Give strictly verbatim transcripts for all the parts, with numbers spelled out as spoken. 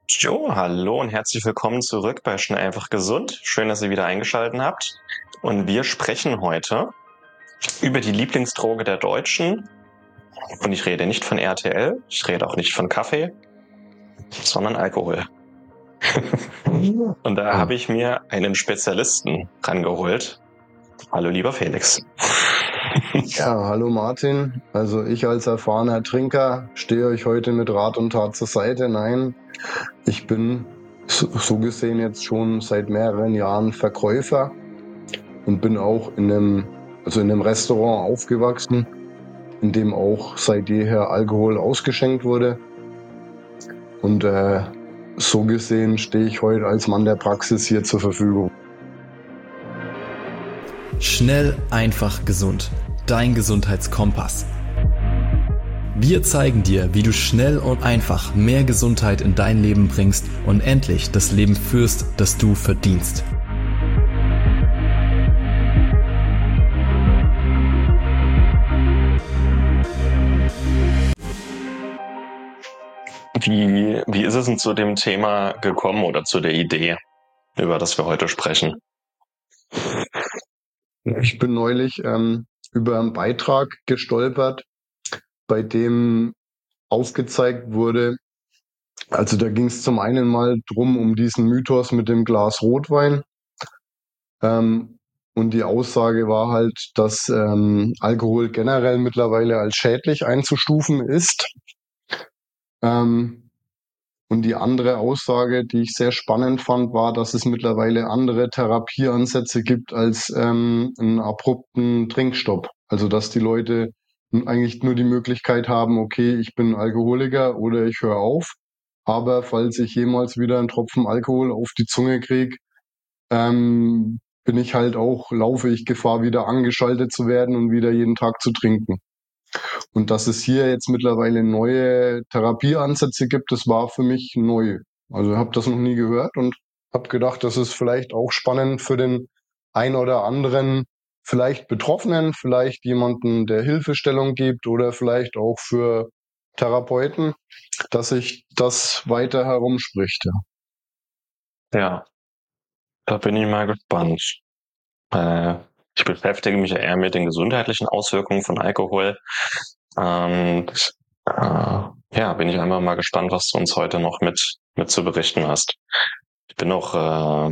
Jo, hallo und herzlich willkommen zurück bei Schnell einfach gesund. Schön, dass ihr wieder eingeschaltet habt. Und wir sprechen heute über die Lieblingsdroge der Deutschen. Und ich rede nicht von R T L, ich rede auch nicht von Kaffee, sondern Alkohol. Und da habe ich mir einen Spezialisten rangeholt. Hallo, lieber Felix. Ja, hallo Martin. Also ich als erfahrener Trinker stehe euch heute mit Rat und Tat zur Seite. Nein, ich bin so, so gesehen jetzt schon seit mehreren Jahren Verkäufer und bin auch in einem, also in einem Restaurant aufgewachsen, in dem auch seit jeher Alkohol ausgeschenkt wurde. Und äh, so gesehen stehe ich heute als Mann der Praxis hier zur Verfügung. Schnell, einfach, gesund. Dein Gesundheitskompass. Wir zeigen dir, wie du schnell und einfach mehr Gesundheit in dein Leben bringst und endlich das Leben führst, das du verdienst. Wie, wie ist es denn zu dem Thema gekommen oder zu der Idee, über das wir heute sprechen? Ich bin neulich ähm, über einen Beitrag gestolpert, bei dem aufgezeigt wurde, also da ging es zum einen mal drum um diesen Mythos mit dem Glas Rotwein. Ähm, und die Aussage war halt, dass ähm, Alkohol generell mittlerweile als schädlich einzustufen ist. Ähm, und die andere Aussage, die ich sehr spannend fand, war, dass es mittlerweile andere Therapieansätze gibt als ähm, einen abrupten Trinkstopp. Also dass die Leute eigentlich nur die Möglichkeit haben, okay, ich bin Alkoholiker oder ich höre auf. Aber falls ich jemals wieder einen Tropfen Alkohol auf die Zunge kriege, ähm, bin ich halt auch, laufe ich Gefahr, wieder angeschaltet zu werden und wieder jeden Tag zu trinken. Und dass es hier jetzt mittlerweile neue Therapieansätze gibt, das war für mich neu. Also ich habe das noch nie gehört und habe gedacht, das ist vielleicht auch spannend für den ein oder anderen, vielleicht Betroffenen, vielleicht jemanden, der Hilfestellung gibt oder vielleicht auch für Therapeuten, dass sich das weiter herumspricht. Ja. Ja, da bin ich mal gespannt. Äh, ich beschäftige mich ja eher mit den gesundheitlichen Auswirkungen von Alkohol. Ähm, äh, ja, bin ich einfach mal gespannt, was du uns heute noch mit, mit zu berichten hast. Ich bin auch, äh,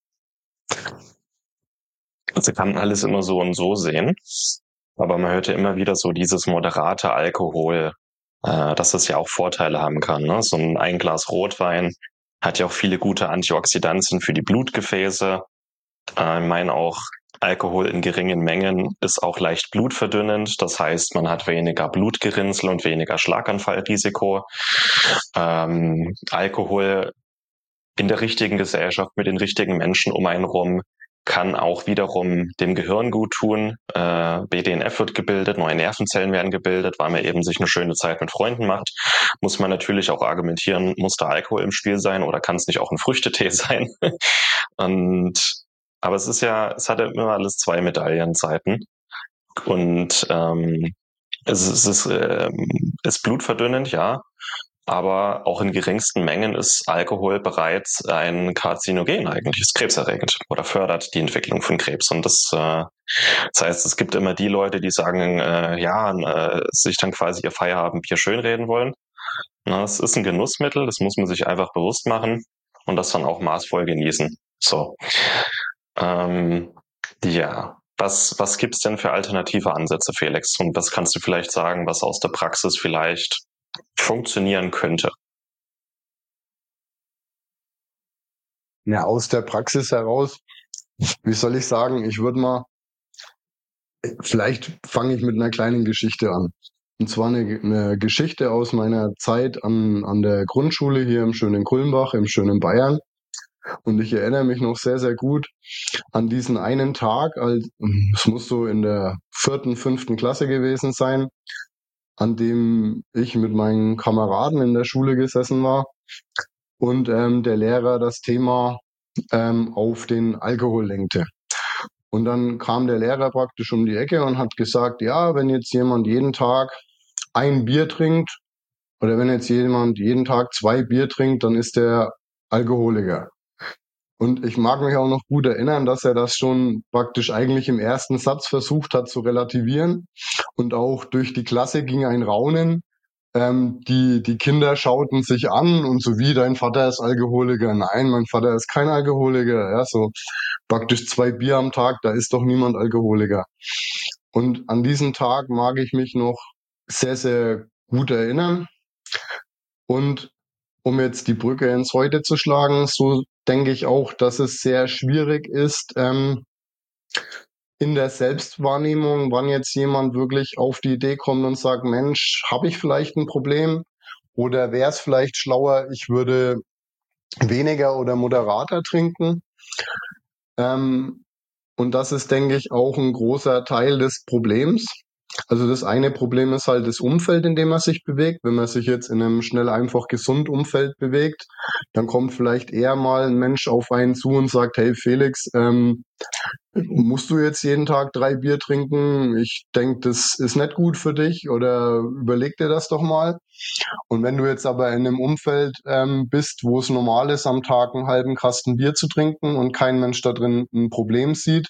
also kann alles immer so und so sehen, aber man hört ja immer wieder so dieses moderate Alkohol, äh, dass es ja auch Vorteile haben kann. Ne? So ein, ein Glas Rotwein hat ja auch viele gute Antioxidantien für die Blutgefäße. Äh, ich meine auch, Alkohol in geringen Mengen ist auch leicht blutverdünnend. Das heißt, man hat weniger Blutgerinnsel und weniger Schlaganfallrisiko. Ähm, Alkohol in der richtigen Gesellschaft mit den richtigen Menschen um einen rum kann auch wiederum dem Gehirn gut tun. Äh, B D N F wird gebildet, neue Nervenzellen werden gebildet, weil man eben sich eine schöne Zeit mit Freunden macht. Muss man natürlich auch argumentieren, muss da Alkohol im Spiel sein oder kann es nicht auch ein Früchtetee sein? Und aber es ist ja, es hat ja immer alles zwei Medaillenseiten. Und ähm, es ist, es ist, ähm, ist blutverdünnend, ja, aber auch in geringsten Mengen ist Alkohol bereits ein Karzinogen eigentlich, ist krebserregend oder fördert die Entwicklung von Krebs. Und das, äh, das heißt, es gibt immer die Leute, die sagen, äh, ja, äh, sich dann quasi ihr Feierabendbier schönreden wollen. Na, es ist ein Genussmittel, das muss man sich einfach bewusst machen und das dann auch maßvoll genießen. So. Ähm, ja, was, was gibt's denn für alternative Ansätze, Felix? Und was kannst du vielleicht sagen, was aus der Praxis vielleicht funktionieren könnte? Ja, aus der Praxis heraus, wie soll ich sagen, ich würde mal, vielleicht fange ich mit einer kleinen Geschichte an. Und zwar eine, eine Geschichte aus meiner Zeit an, an der Grundschule hier im schönen Kulmbach, im schönen Bayern. Und ich erinnere mich noch sehr, sehr gut an diesen einen Tag, als, es muss so in der vierten, fünften Klasse gewesen sein, an dem ich mit meinen Kameraden in der Schule gesessen war und ähm, der Lehrer das Thema ähm, auf den Alkohol lenkte. Und dann kam der Lehrer praktisch um die Ecke und hat gesagt, ja, wenn jetzt jemand jeden Tag ein Bier trinkt, oder wenn jetzt jemand jeden Tag zwei Bier trinkt, dann ist der Alkoholiker. Und ich mag mich auch noch gut erinnern, dass er das schon praktisch eigentlich im ersten Satz versucht hat zu relativieren. Und auch durch die Klasse ging ein Raunen. Ähm, die, die Kinder schauten sich an und so wie, dein Vater ist Alkoholiker. Nein, mein Vater ist kein Alkoholiker. Ja, so praktisch zwei Bier am Tag, da ist doch niemand Alkoholiker. Und an diesen Tag mag ich mich noch sehr, sehr gut erinnern. Und um jetzt die Brücke ins Heute zu schlagen, so denke ich auch, dass es sehr schwierig ist, ähm, in der Selbstwahrnehmung, wann jetzt jemand wirklich auf die Idee kommt und sagt, Mensch, habe ich vielleicht ein Problem? Oder wäre es vielleicht schlauer, ich würde weniger oder moderater trinken? Ähm, und das ist, denke ich, auch ein großer Teil des Problems. Also das eine Problem ist halt das Umfeld, in dem man sich bewegt. Wenn man sich jetzt in einem schnell, einfach, gesund Umfeld bewegt, dann kommt vielleicht eher mal ein Mensch auf einen zu und sagt, hey Felix, ähm, musst du jetzt jeden Tag drei Bier trinken? Ich denke, das ist nicht gut für dich oder überleg dir das doch mal. Und wenn du jetzt aber in einem Umfeld ähm, bist, wo es normal ist, am Tag einen halben Kasten Bier zu trinken und kein Mensch da drin ein Problem sieht,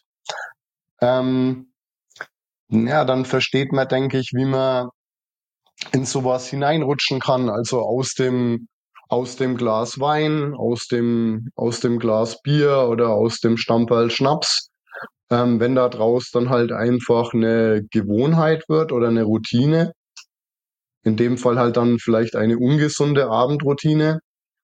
ähm, ja, dann versteht man, denke ich, wie man in sowas hineinrutschen kann. Also aus dem aus dem Glas Wein, aus dem aus dem Glas Bier oder aus dem Stamperl Schnaps. Ähm, wenn da draus dann halt einfach eine Gewohnheit wird oder eine Routine, in dem Fall halt dann vielleicht eine ungesunde Abendroutine,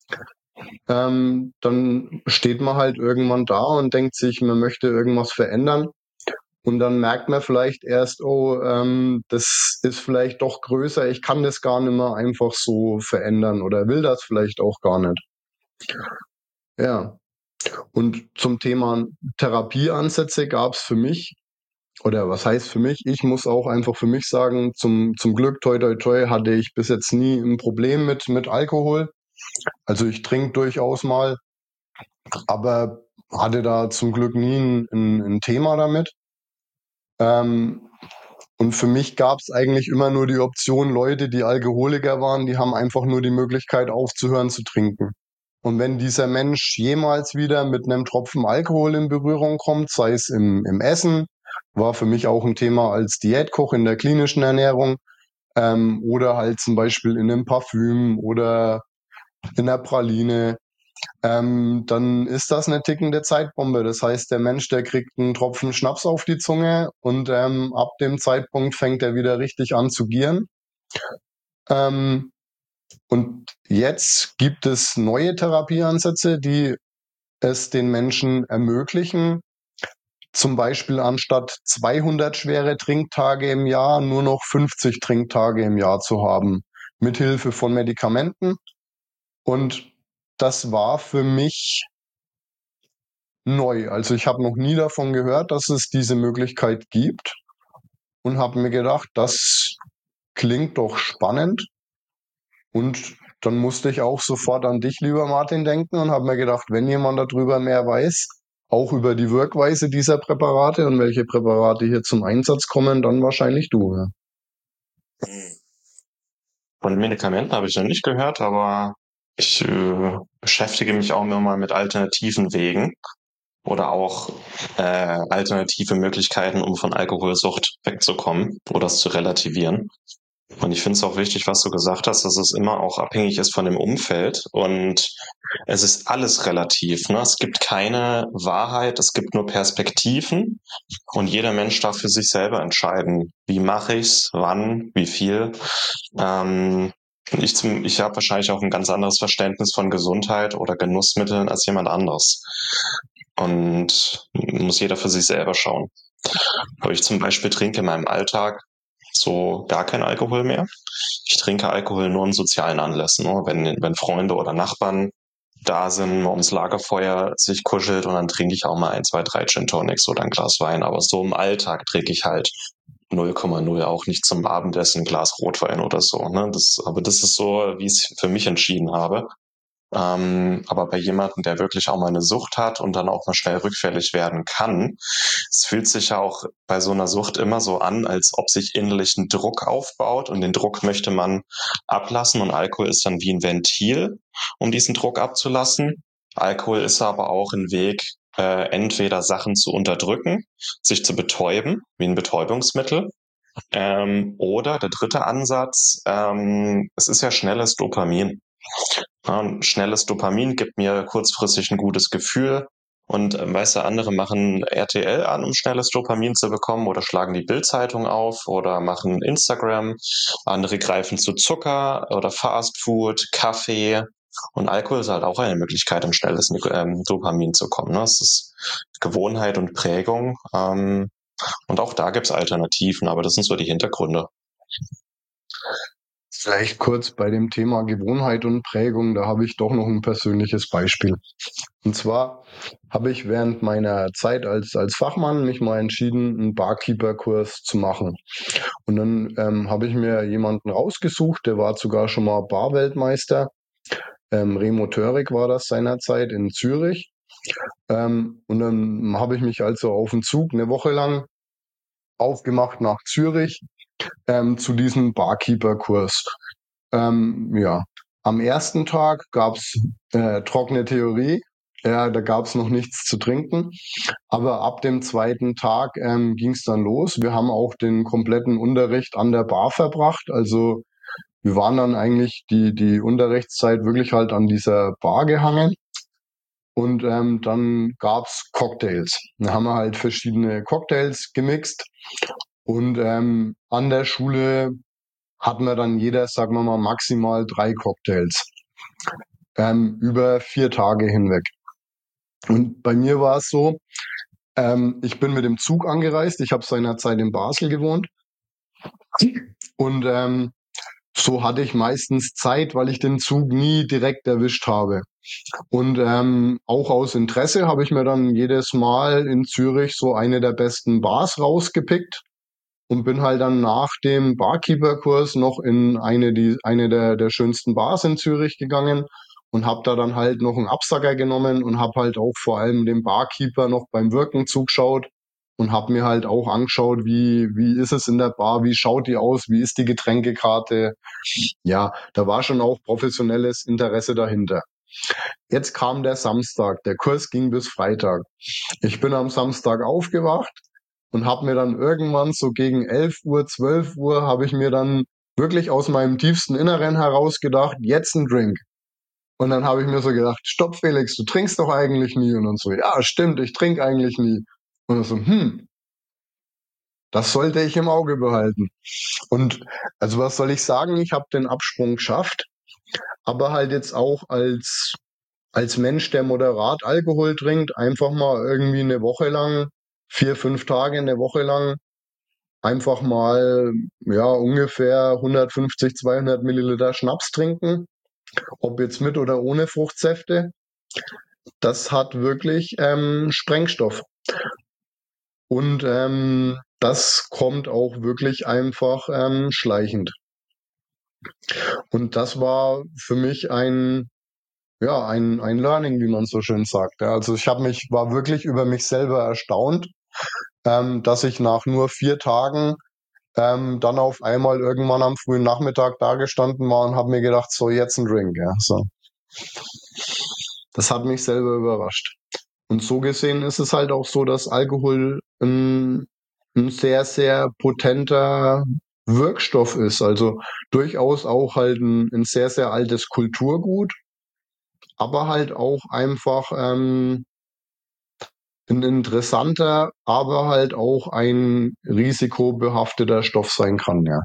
ähm, dann steht man halt irgendwann da und denkt sich, man möchte irgendwas verändern. Und dann merkt man vielleicht erst, oh, ähm, das ist vielleicht doch größer, ich kann das gar nicht mehr einfach so verändern oder will das vielleicht auch gar nicht. Ja. Und zum Thema Therapieansätze gab es für mich, oder was heißt für mich, ich muss auch einfach für mich sagen, zum, zum Glück, toi toi toi, hatte ich bis jetzt nie ein Problem mit, mit Alkohol. Also ich trinke durchaus mal, aber hatte da zum Glück nie ein, ein, ein Thema damit. Ähm, und für mich gab es eigentlich immer nur die Option, Leute, die Alkoholiker waren, die haben einfach nur die Möglichkeit aufzuhören zu trinken. Und wenn dieser Mensch jemals wieder mit einem Tropfen Alkohol in Berührung kommt, sei es im, im Essen, war für mich auch ein Thema als Diätkoch in der klinischen Ernährung, ähm, oder halt zum Beispiel in einem Parfüm oder in der Praline, ähm, dann ist das eine tickende Zeitbombe. Das heißt, der Mensch, der kriegt einen Tropfen Schnaps auf die Zunge und ähm, ab dem Zeitpunkt fängt er wieder richtig an zu gieren. Ähm, und jetzt gibt es neue Therapieansätze, die es den Menschen ermöglichen, zum Beispiel anstatt zweihundert schwere Trinktage im Jahr nur noch fünfzig Trinktage im Jahr zu haben, mithilfe von Medikamenten. Und das war für mich neu. Also ich habe noch nie davon gehört, dass es diese Möglichkeit gibt und habe mir gedacht, das klingt doch spannend. Und dann musste ich auch sofort an dich, lieber Martin, denken und habe mir gedacht, wenn jemand darüber mehr weiß, auch über die Wirkweise dieser Präparate und welche Präparate hier zum Einsatz kommen, dann wahrscheinlich du. Ja. Von Medikamenten habe ich noch nicht gehört, aber ich äh, beschäftige mich auch immer mal mit alternativen Wegen oder auch äh, alternative Möglichkeiten, um von Alkoholsucht wegzukommen oder es zu relativieren. Und ich finde es auch wichtig, was du gesagt hast, dass es immer auch abhängig ist von dem Umfeld und es ist alles relativ. Ne? Es gibt keine Wahrheit, es gibt nur Perspektiven und jeder Mensch darf für sich selber entscheiden, wie mache ich's, wann, wie viel. Ähm, ich zum, ich habe wahrscheinlich auch ein ganz anderes Verständnis von Gesundheit oder Genussmitteln als jemand anderes. Und muss jeder für sich selber schauen. Aber ich zum Beispiel trinke in meinem Alltag so gar kein Alkohol mehr. Ich trinke Alkohol nur in sozialen Anlässen, ne? wenn, wenn Freunde oder Nachbarn da sind, man ums Lagerfeuer sich kuschelt und dann trinke ich auch mal ein, zwei, drei Gin Tonics oder ein Glas Wein. Aber so im Alltag trinke ich halt null Komma null, auch nicht zum Abendessen ein Glas Rotwein oder so. Ne? Das, aber das ist so, wie ich es für mich entschieden habe. Ähm, aber bei jemandem, der wirklich auch mal eine Sucht hat und dann auch mal schnell rückfällig werden kann, es fühlt sich ja auch bei so einer Sucht immer so an, als ob sich innerlich ein Druck aufbaut und den Druck möchte man ablassen und Alkohol ist dann wie ein Ventil, um diesen Druck abzulassen. Alkohol ist aber auch ein Weg, äh, entweder Sachen zu unterdrücken, sich zu betäuben, wie ein Betäubungsmittel, ähm, oder der dritte Ansatz, ähm, es ist ja schnelles Dopamin. Ja, und schnelles Dopamin gibt mir kurzfristig ein gutes Gefühl. Und ähm, weißt du, andere machen R T L an, um schnelles Dopamin zu bekommen, oder schlagen die Bild-Zeitung auf oder machen Instagram. Andere greifen zu Zucker oder Fastfood, Kaffee. Und Alkohol ist halt auch eine Möglichkeit, um schnelles ähm, Dopamin zu kommen. Ne? Es ist Gewohnheit und Prägung. Ähm, und auch da gibt's Alternativen, aber das sind so die Hintergründe. Vielleicht kurz bei dem Thema Gewohnheit und Prägung, da habe ich doch noch ein persönliches Beispiel. Und zwar habe ich während meiner Zeit als, als Fachmann mich mal entschieden, einen Barkeeper-Kurs zu machen. Und dann ähm, habe ich mir jemanden rausgesucht, der war sogar schon mal Barweltmeister. Ähm, Remo Törig war das seinerzeit in Zürich. Ähm, und dann habe ich mich also auf den Zug eine Woche lang aufgemacht nach Zürich ähm, zu diesem Barkeeper-Kurs. Ähm, ja, am ersten Tag gab's äh, trockene Theorie. Ja, da gab's noch nichts zu trinken. Aber ab dem zweiten Tag ähm, ging's dann los. Wir haben auch den kompletten Unterricht an der Bar verbracht. Also wir waren dann eigentlich die, die Unterrichtszeit wirklich halt an dieser Bar gehangen. Und ähm, dann gab's Cocktails. Da haben wir halt verschiedene Cocktails gemixt. Und ähm, an der Schule hatten wir dann jeder, sagen wir mal, maximal drei Cocktails ähm, über vier Tage hinweg. Und bei mir war es so, ähm, ich bin mit dem Zug angereist. Ich habe seinerzeit in Basel gewohnt. Und ähm, so hatte ich meistens Zeit, weil ich den Zug nie direkt erwischt habe. Und ähm, auch aus Interesse habe ich mir dann jedes Mal in Zürich so eine der besten Bars rausgepickt und bin halt dann nach dem Barkeeper-Kurs noch in eine, die, eine der, der schönsten Bars in Zürich gegangen und habe da dann halt noch einen Absacker genommen und habe halt auch vor allem dem Barkeeper noch beim Wirken zugeschaut und habe mir halt auch angeschaut, wie, wie ist es in der Bar, wie schaut die aus, wie ist die Getränkekarte. Ja, da war schon auch professionelles Interesse dahinter. Jetzt kam der Samstag, der Kurs ging bis Freitag. Ich bin am Samstag aufgewacht und habe mir dann irgendwann so gegen elf Uhr, zwölf Uhr habe ich mir dann wirklich aus meinem tiefsten Inneren heraus gedacht, jetzt ein Drink. Und dann habe ich mir so gedacht, stopp Felix, du trinkst doch eigentlich nie. Und dann so, ja stimmt, ich trinke eigentlich nie. Und dann so, hm, das sollte ich im Auge behalten. Und also was soll ich sagen, ich habe den Absprung geschafft, aber halt jetzt auch als als Mensch, der moderat Alkohol trinkt, einfach mal irgendwie eine Woche lang, vier, fünf Tage eine Woche lang, einfach mal, ja, ungefähr hundertfünfzig, zweihundert Milliliter Schnaps trinken, ob jetzt mit oder ohne Fruchtsäfte. Das hat wirklich ähm, Sprengstoff. Und ähm, das kommt auch wirklich einfach ähm, schleichend. Und das war für mich ein ja, ein, ein Learning, wie man so schön sagt. Ja, also ich habe mich, war wirklich über mich selber erstaunt, ähm, dass ich nach nur vier Tagen ähm, dann auf einmal irgendwann am frühen Nachmittag dagestanden war und habe mir gedacht, so jetzt ein Drink. Ja, so. Das hat mich selber überrascht. Und so gesehen ist es halt auch so, dass Alkohol ein, ein sehr, sehr potenter Wirkstoff ist. Also durchaus auch halt ein, ein sehr, sehr altes Kulturgut, aber halt auch einfach ähm, ein interessanter, aber halt auch ein risikobehafteter Stoff sein kann, ja.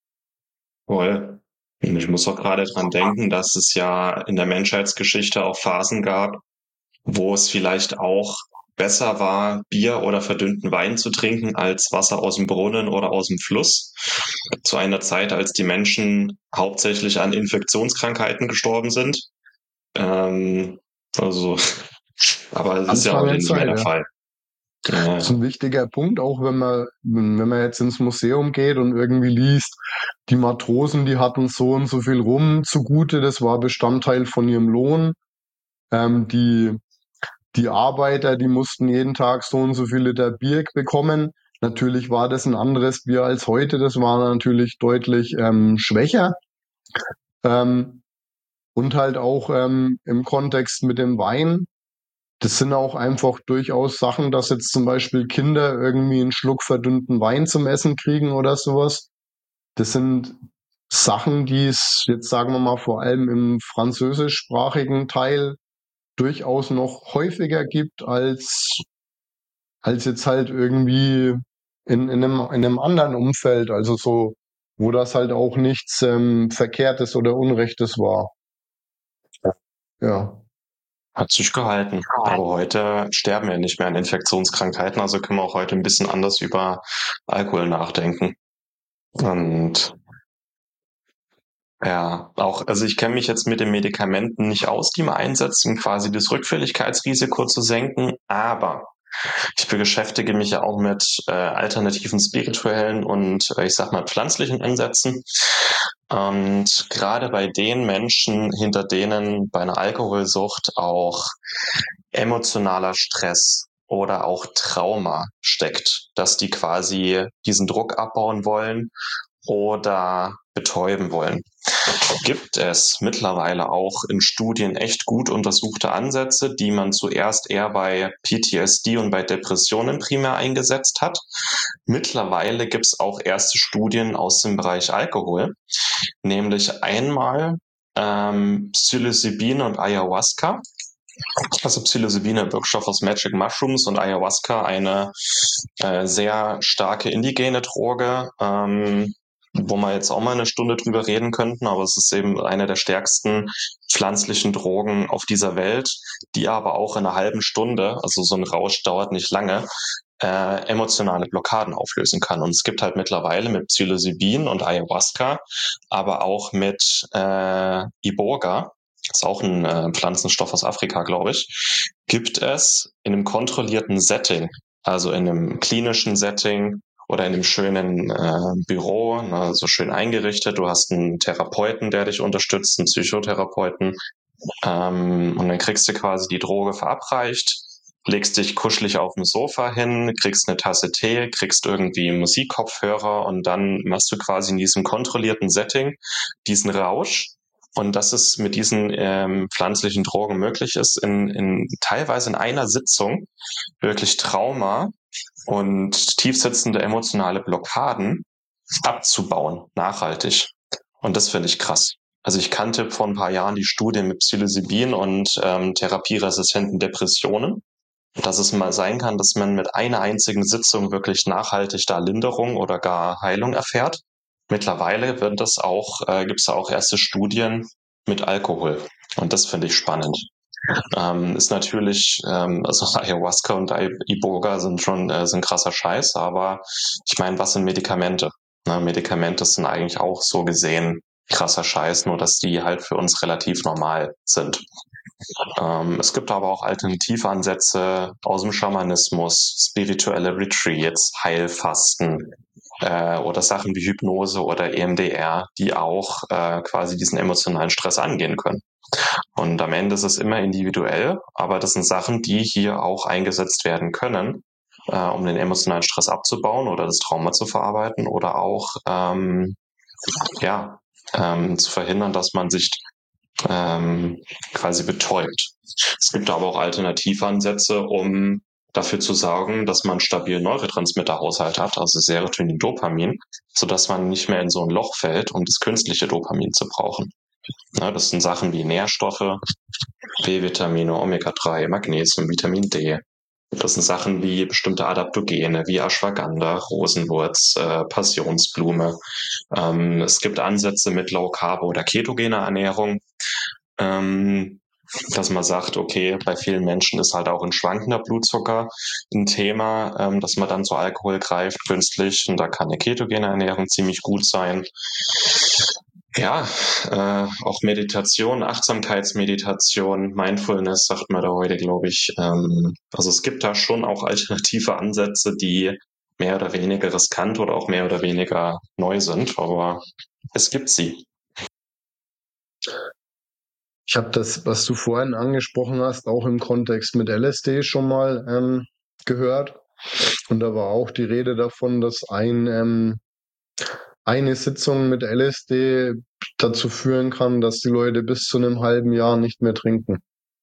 Voll. Und ich muss auch gerade dran denken, dass es ja in der Menschheitsgeschichte auch Phasen gab, wo es vielleicht auch besser war, Bier oder verdünnten Wein zu trinken, als Wasser aus dem Brunnen oder aus dem Fluss. Zu einer Zeit, als die Menschen hauptsächlich an Infektionskrankheiten gestorben sind. Ähm, also, aber es ist ja Anfang heute der nicht mehr Zeit, der ja. Fall. Das ist ein wichtiger Punkt, auch wenn man, wenn man jetzt ins Museum geht und irgendwie liest, die Matrosen, die hatten so und so viel Rum zugute, das war Bestandteil von ihrem Lohn. Ähm, die, die Arbeiter, die mussten jeden Tag so und so viele Liter Bier bekommen. Natürlich war das ein anderes Bier als heute, das war natürlich deutlich ähm, schwächer. Ähm, und halt auch ähm, im Kontext mit dem Wein. Das sind auch einfach durchaus Sachen, dass jetzt zum Beispiel Kinder irgendwie einen Schluck verdünnten Wein zum Essen kriegen oder sowas. Das sind Sachen, die es jetzt, sagen wir mal, vor allem im französischsprachigen Teil durchaus noch häufiger gibt als, als jetzt halt irgendwie in, in, einem, in einem anderen Umfeld. Also so, wo das halt auch nichts ähm, Verkehrtes oder Unrechtes war. Ja. Hat sich gehalten. Aber heute sterben wir nicht mehr an Infektionskrankheiten, also können wir auch heute ein bisschen anders über Alkohol nachdenken. Und ja, auch, also ich kenne mich jetzt mit den Medikamenten nicht aus, die man einsetzt, um quasi das Rückfälligkeitsrisiko zu senken, aber ich beschäftige mich ja auch mit äh, alternativen spirituellen und äh, ich sag mal pflanzlichen Ansätzen. Und gerade bei den Menschen, hinter denen bei einer Alkoholsucht auch emotionaler Stress oder auch Trauma steckt, dass die quasi diesen Druck abbauen wollen oder betäuben wollen, gibt es mittlerweile auch in Studien echt gut untersuchte Ansätze, die man zuerst eher bei P T S D und bei Depressionen primär eingesetzt hat. Mittlerweile gibt es auch erste Studien aus dem Bereich Alkohol, nämlich einmal ähm, Psilocybin und Ayahuasca. Also Psilocybin, ein Wirkstoff aus Magic Mushrooms, und Ayahuasca, eine äh, sehr starke indigene Droge, ähm, wo wir jetzt auch mal eine Stunde drüber reden könnten, aber es ist eben eine der stärksten pflanzlichen Drogen auf dieser Welt, die aber auch in einer halben Stunde, also so ein Rausch dauert nicht lange, äh, emotionale Blockaden auflösen kann. Und es gibt halt mittlerweile mit Psilocybin und Ayahuasca, aber auch mit äh, Iboga, das ist auch ein äh, Pflanzenstoff aus Afrika, glaube ich, gibt es in einem kontrollierten Setting, also in einem klinischen Setting oder in einem schönen äh, Büro, ne, so schön eingerichtet. Du hast einen Therapeuten, der dich unterstützt, einen Psychotherapeuten, ähm, und dann kriegst du quasi die Droge verabreicht, legst dich kuschelig auf dem Sofa hin, kriegst eine Tasse Tee, kriegst irgendwie Musikkopfhörer und dann machst du quasi in diesem kontrollierten Setting diesen Rausch. Und dass es mit diesen ähm, pflanzlichen Drogen möglich ist, in, in teilweise in einer Sitzung wirklich Trauma und tiefsitzende emotionale Blockaden abzubauen, nachhaltig. Und das finde ich krass. Also ich kannte vor ein paar Jahren die Studie mit Psilocybin und ähm, therapieresistenten Depressionen, dass es mal sein kann, dass man mit einer einzigen Sitzung wirklich nachhaltig da Linderung oder gar Heilung erfährt. Mittlerweile wird das auch, äh, gibt es da auch erste Studien mit Alkohol. Und das finde ich spannend. Ähm, ist natürlich, ähm, also Ayahuasca und Iboga sind schon äh, sind krasser Scheiß, aber ich meine, was sind Medikamente? Ne, Medikamente sind eigentlich auch so gesehen krasser Scheiß, nur dass die halt für uns relativ normal sind. Ähm, es gibt aber auch Alternativansätze aus dem Schamanismus, spirituelle Retreats, Heilfasten äh, oder Sachen wie Hypnose oder E M D R, die auch äh, quasi diesen emotionalen Stress angehen können. Und am Ende ist es immer individuell, aber das sind Sachen, die hier auch eingesetzt werden können, äh, um den emotionalen Stress abzubauen oder das Trauma zu verarbeiten oder auch ähm, ja ähm, zu verhindern, dass man sich ähm, quasi betäubt. Es gibt aber auch Alternativansätze, um dafür zu sorgen, dass man stabilen Neurotransmitterhaushalt hat, also Serotonin, Dopamin, sodass man nicht mehr in so ein Loch fällt, um das künstliche Dopamin zu brauchen. Ja, das sind Sachen wie Nährstoffe, B-Vitamine, Omega drei, Magnesium, Vitamin D. Das sind Sachen wie bestimmte Adaptogene, wie Ashwagandha, Rosenwurz, äh, Passionsblume. Ähm, es gibt Ansätze mit Low-Carb- oder ketogener Ernährung, ähm, dass man sagt, okay, bei vielen Menschen ist halt auch ein schwankender Blutzucker ein Thema, ähm, dass man dann zu Alkohol greift, künstlich, und da kann eine ketogene Ernährung ziemlich gut sein. Ja, äh, auch Meditation, Achtsamkeitsmeditation, Mindfulness sagt man da heute, glaube ich. Ähm, also es gibt da schon auch alternative Ansätze, die mehr oder weniger riskant oder auch mehr oder weniger neu sind, aber es gibt sie. Ich habe das, was du vorhin angesprochen hast, auch im Kontext mit L S D schon mal ähm, gehört. Und da war auch die Rede davon, dass ein, ähm, eine Sitzung mit L S D dazu führen kann, dass die Leute bis zu einem halben Jahr nicht mehr trinken.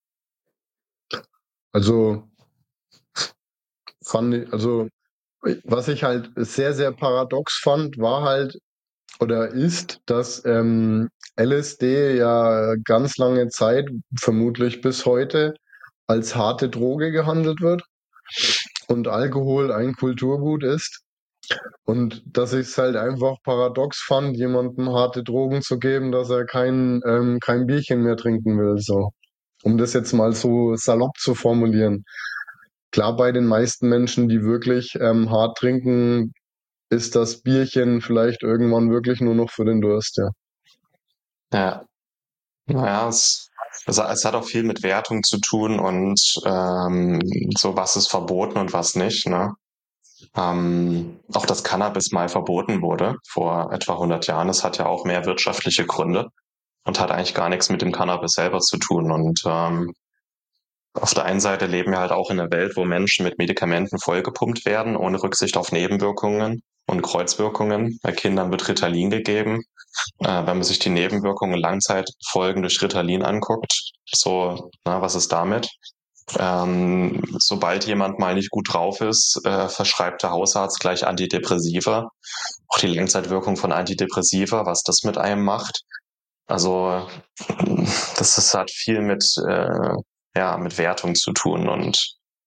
Also fand ich, also was ich halt sehr, sehr paradox fand, war halt oder ist, dass ähm, L S D ja ganz lange Zeit, vermutlich bis heute, als harte Droge gehandelt wird und Alkohol ein Kulturgut ist. Und dass ich es halt einfach paradox fand, jemandem harte Drogen zu geben, dass er kein, ähm, kein Bierchen mehr trinken will. So. Um das jetzt mal so salopp zu formulieren. Klar, bei den meisten Menschen, die wirklich ähm, hart trinken, ist das Bierchen vielleicht irgendwann wirklich nur noch für den Durst, ja. Ja, naja, es, also es hat auch viel mit Wertung zu tun und ähm, so, was ist verboten und was nicht, ne? Ähm, auch dass Cannabis mal verboten wurde vor etwa hundert Jahren, das hat ja auch mehr wirtschaftliche Gründe und hat eigentlich gar nichts mit dem Cannabis selber zu tun. Und ähm, auf der einen Seite leben wir halt auch in einer Welt, wo Menschen mit Medikamenten vollgepumpt werden, ohne Rücksicht auf Nebenwirkungen und Kreuzwirkungen. Bei Kindern wird Ritalin gegeben. Äh, wenn man sich die Nebenwirkungen, Langzeitfolgen durch Ritalin anguckt, so, na, was ist damit? Ähm, sobald jemand mal nicht gut drauf ist, äh, verschreibt der Hausarzt gleich Antidepressiva. Auch die Langzeitwirkung von Antidepressiva, was das mit einem macht. Also das ist, hat viel mit, äh, ja, mit Wertung zu tun und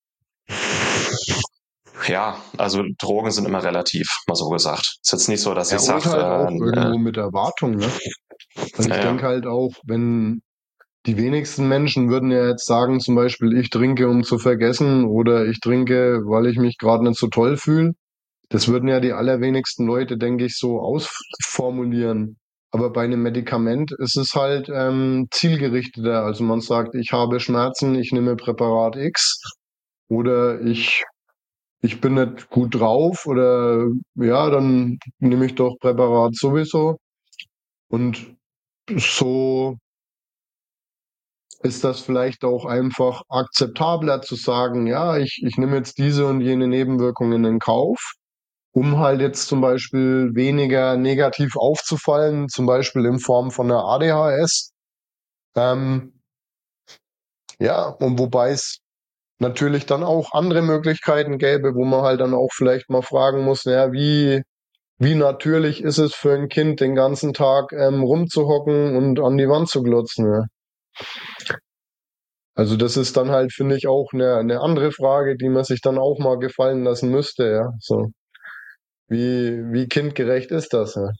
ja, also Drogen sind immer relativ, mal so gesagt. Ist jetzt nicht so, dass Ja, ich und sage, halt auch äh, irgendwo mit Erwartung, ne? Also ich äh, denke halt auch, wenn die wenigsten Menschen würden ja jetzt sagen, zum Beispiel, ich trinke, um zu vergessen, oder ich trinke, weil ich mich gerade nicht so toll fühle. Das würden ja die allerwenigsten Leute, denke ich, so ausformulieren. Aber bei einem Medikament ist es halt ähm, zielgerichteter. Also man sagt, ich habe Schmerzen, ich nehme Präparat X, oder ich, ich bin nicht gut drauf, oder ja, dann nehme ich doch Präparat sowieso. Und so ist das vielleicht auch einfach akzeptabler zu sagen, ja, ich, ich nehme jetzt diese und jene Nebenwirkungen in Kauf, um halt jetzt zum Beispiel weniger negativ aufzufallen, zum Beispiel in Form von einer A D H S. Ähm, ja, und wobei es natürlich dann auch andere Möglichkeiten gäbe, wo man halt dann auch vielleicht mal fragen muss, naja, wie, wie natürlich ist es für ein Kind, den ganzen Tag ähm, rumzuhocken und an die Wand zu glotzen, ja? Also das ist dann halt, finde ich, auch eine, eine andere Frage, die man sich dann auch mal gefallen lassen müsste, ja. So, wie, wie kindgerecht ist das, ja?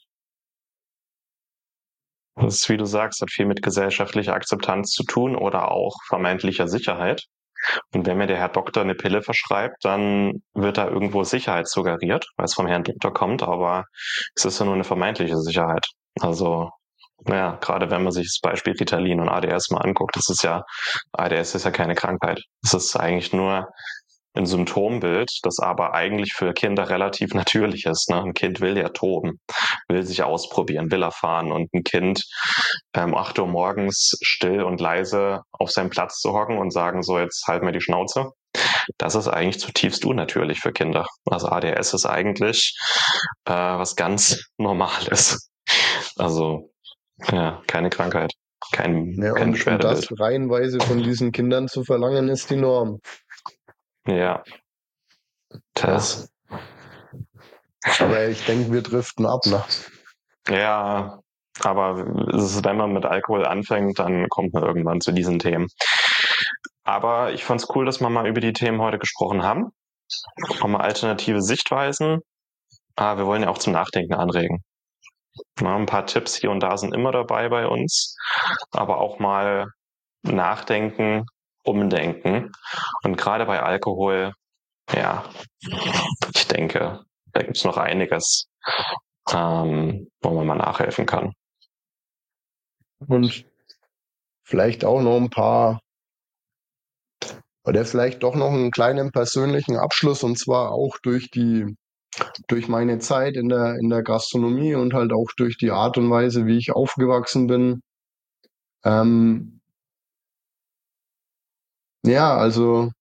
das ist, wie du sagst, hat viel mit gesellschaftlicher Akzeptanz zu tun oder auch vermeintlicher Sicherheit. Und wenn mir der Herr Doktor eine Pille verschreibt, dann wird da irgendwo Sicherheit suggeriert, weil es vom Herrn Doktor kommt, aber es ist ja nur eine vermeintliche Sicherheit. Also, naja, gerade wenn man sich das Beispiel Ritalin und A D S mal anguckt, das ist ja, A D S ist ja keine Krankheit. Es ist eigentlich nur ein Symptombild, das aber eigentlich für Kinder relativ natürlich ist. Ne? Ein Kind will ja toben, will sich ausprobieren, will erfahren, und ein Kind ähm, acht Uhr morgens still und leise auf seinem Platz zu hocken und sagen, so, jetzt halt mir die Schnauze. Das ist eigentlich zutiefst unnatürlich für Kinder. Also A D S ist eigentlich äh, was ganz Normales. Also ja, keine Krankheit, kein, Ja, kein und, und das Beschwerdebild. reihenweise von diesen Kindern zu verlangen, ist die Norm. Ja, tja. Krass. Aber ich denke, wir driften ab, ne? Ja, aber es ist, wenn man mit Alkohol anfängt, dann kommt man irgendwann zu diesen Themen. Aber ich fand's cool, dass wir mal über die Themen heute gesprochen haben. Auch mal alternative Sichtweisen. Aber wir wollen ja auch zum Nachdenken anregen. Ja, ein paar Tipps hier und da sind immer dabei bei uns, aber auch mal nachdenken, umdenken. Und gerade bei Alkohol, ja, ich denke, da gibt's noch einiges, ähm, wo man mal nachhelfen kann. Und vielleicht auch noch ein paar, oder vielleicht doch noch einen kleinen persönlichen Abschluss, und zwar auch durch die, durch meine Zeit in der, in der Gastronomie und halt auch durch die Art und Weise, wie ich aufgewachsen bin. Ähm, ja, also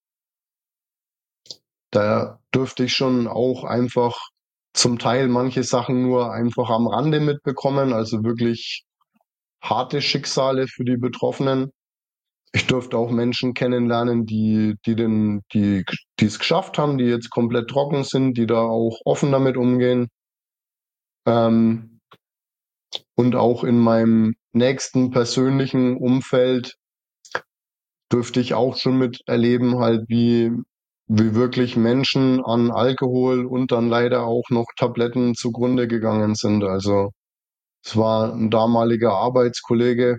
da dürfte ich schon auch einfach zum Teil manche Sachen nur einfach am Rande mitbekommen, also wirklich harte Schicksale für die Betroffenen. Ich durfte auch Menschen kennenlernen, die, die den, die, die es geschafft haben, die jetzt komplett trocken sind, die da auch offen damit umgehen. Ähm, und auch in meinem nächsten persönlichen Umfeld dürfte ich auch schon miterleben, halt wie, wie wirklich Menschen an Alkohol und dann leider auch noch Tabletten zugrunde gegangen sind. Also es war ein damaliger Arbeitskollege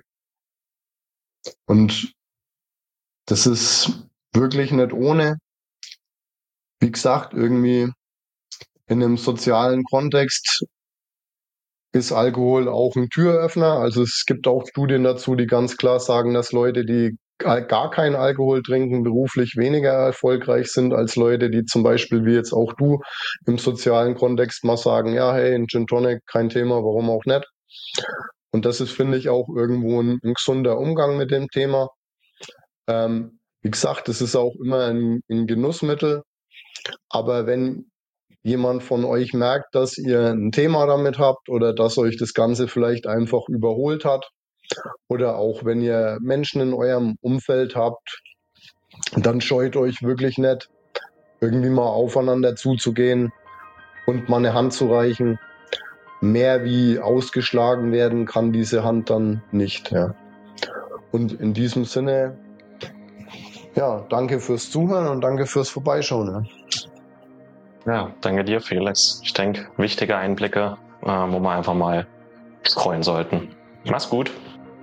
und das ist wirklich nicht ohne. Wie gesagt, irgendwie in einem sozialen Kontext ist Alkohol auch ein Türöffner. Also es gibt auch Studien dazu, die ganz klar sagen, dass Leute, die gar keinen Alkohol trinken, beruflich weniger erfolgreich sind als Leute, die zum Beispiel wie jetzt auch du im sozialen Kontext mal sagen, ja, hey, ein Gin Tonic, kein Thema, warum auch nicht. Und das ist, finde ich, auch irgendwo ein, ein gesunder Umgang mit dem Thema. Ähm, wie gesagt, es ist auch immer ein, ein Genussmittel. Aber wenn jemand von euch merkt, dass ihr ein Thema damit habt oder dass euch das Ganze vielleicht einfach überholt hat, oder auch wenn ihr Menschen in eurem Umfeld habt, dann scheut euch wirklich nicht, irgendwie mal aufeinander zuzugehen und mal eine Hand zu reichen. Mehr wie ausgeschlagen werden kann diese Hand dann nicht. Ja. Und in diesem Sinne, ja, danke fürs Zuhören und danke fürs Vorbeischauen. Ja. Ja, danke dir, Felix. Ich denke, wichtige Einblicke, äh, wo wir einfach mal streuen sollten. Mach's gut.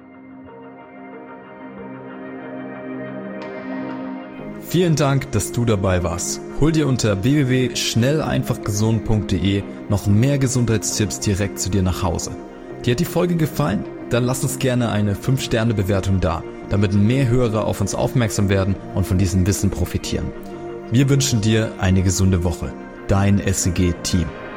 Vielen Dank, dass du dabei warst. Hol dir unter w w w punkt schnell einfach gesund punkt d e noch mehr Gesundheitstipps direkt zu dir nach Hause. Dir hat die Folge gefallen? Dann lass uns gerne eine fünf Sterne Bewertung da, damit mehr Hörer auf uns aufmerksam werden und von diesem Wissen profitieren. Wir wünschen dir eine gesunde Woche. Dein S C G-Team.